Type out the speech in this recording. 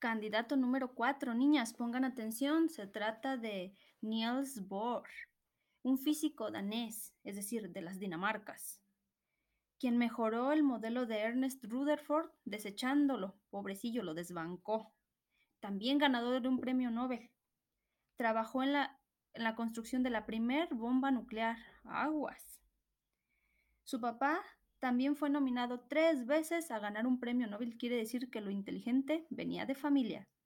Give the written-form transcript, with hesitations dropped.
Candidato número 4, niñas, pongan atención, se trata de Niels Bohr, un físico danés, es decir, de las Dinamarcas, quien mejoró el modelo de Ernest Rutherford desechándolo, pobrecillo, lo desbancó. También ganador de un premio Nobel. Trabajó en la construcción de la primer bomba nuclear. Aguas. Su papá también fue nominado 3 veces a ganar un premio Nobel, quiere decir que lo inteligente venía de familia.